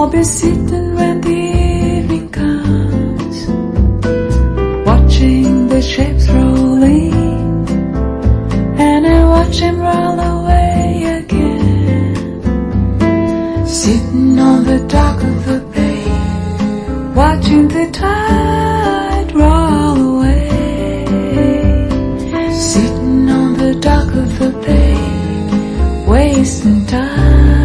I'll be sitting when the evening comes, watching the ships roll in, and I watch them roll away again. Sitting on the dock of the bay, watching the tide roll away. Sitting on the dock of the bay, wasting time.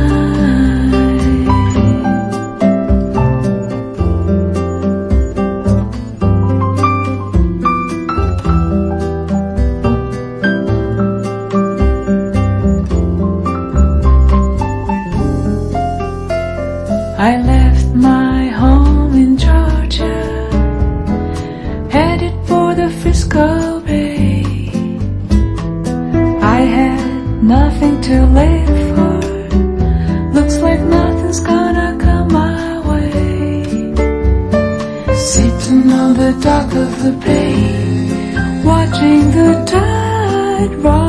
I left my home in Georgia, headed for the Frisco Bay. I had nothing to live for, looks like nothing's gonna come my way. Sitting on the dock of the bay, watching the tide roll